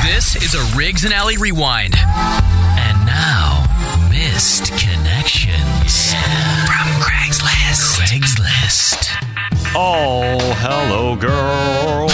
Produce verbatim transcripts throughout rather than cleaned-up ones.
This is a Riggs and Alley Rewind. And now, Missed Connections. From Craigslist. Craigslist. Oh, hello, girl.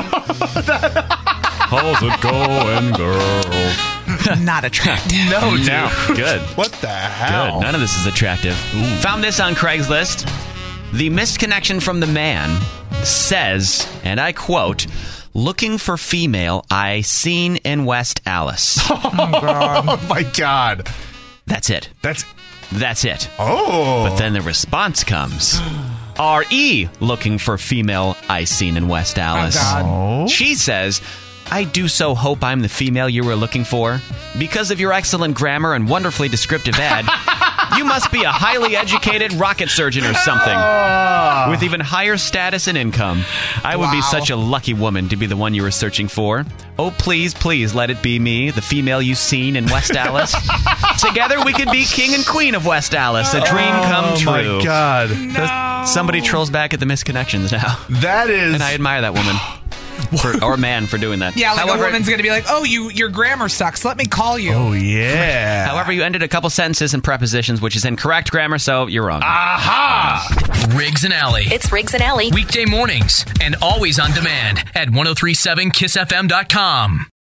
How's it going, girl? Not attractive. No, dude. No. Good. What the hell? Good. None of this is attractive. Ooh. Found this on Craigslist. The missed connection from the man says, and I quote, looking for female I seen in West Allis. Oh, God. Oh, my God. That's it. That's... That's it. Oh. But then the response comes. R E looking for female I seen in West Allis. Oh, God. Oh. She says, I do so hope I'm the female you were looking for. Because of your excellent grammar and wonderfully descriptive ad, you must be a highly educated rocket surgeon or something. Oh. With even higher status and income. I would be Wow. such a lucky woman to be the one you were searching for. Oh, please, please let it be me, the female you seen in West Allis. Together we could be king and queen of West Allis. A dream come Oh, true. my God. That's- Somebody trolls back at the misconnections now. That is... And I admire that woman. For, or man for doing that. Yeah, like however, a woman's going to be like, oh, you, your grammar sucks. Let me call you. Oh, yeah. However, you ended a couple sentences and prepositions, which is incorrect grammar, so you're wrong. Aha! Riggs and Alley. It's Riggs and Alley. Weekday mornings and always on demand at ten thirty-seven kiss f m dot com.